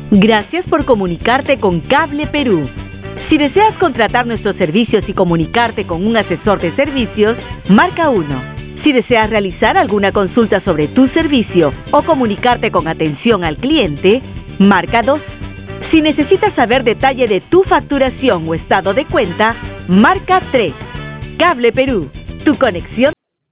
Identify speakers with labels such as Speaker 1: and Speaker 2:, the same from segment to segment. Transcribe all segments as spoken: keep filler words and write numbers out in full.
Speaker 1: Gracias por comunicarte con Cable Perú. Si deseas contratar nuestros servicios y comunicarte con un asesor de servicios, marca uno. Si deseas realizar alguna consulta sobre tu servicio o comunicarte con atención al cliente, marca dos. Si necesitas saber detalle de tu facturación o estado de cuenta, marca tres. Cable Perú, tu conexión.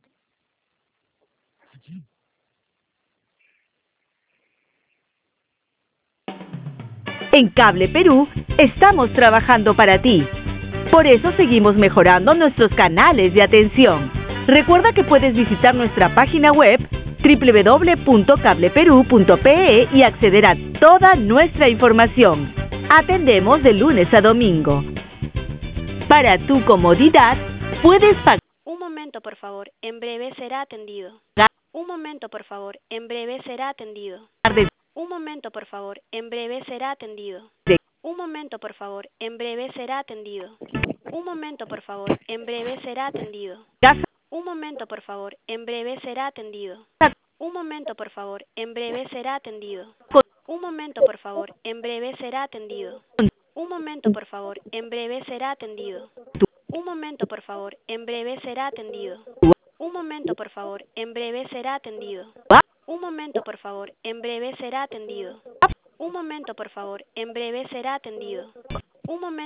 Speaker 1: En Cable Perú estamos trabajando para ti. Por eso seguimos mejorando nuestros canales de atención. Recuerda que puedes visitar nuestra página web doble u doble u doble u punto cable perú punto pe e y acceder a toda nuestra información. Atendemos de lunes a domingo. Para tu comodidad, puedes pagar.
Speaker 2: Un momento, por favor. En breve será atendido. Un momento, por favor. En breve será atendido. Un momento, por favor. En breve será atendido. Un momento, por favor. En breve será atendido. Un momento, por favor. En breve será atendido. Un momento, por favor. En breve será atendido. Un momento, por favor. En breve será atendido. Un momento, por favor. En breve será atendido. Un momento, por favor. En breve será atendido. Un momento, por favor. En breve será atendido. Un momento, por favor. En breve será atendido. Un momento, por favor. En breve será atendido. Un momento, por favor. En breve será atendido. Un momento.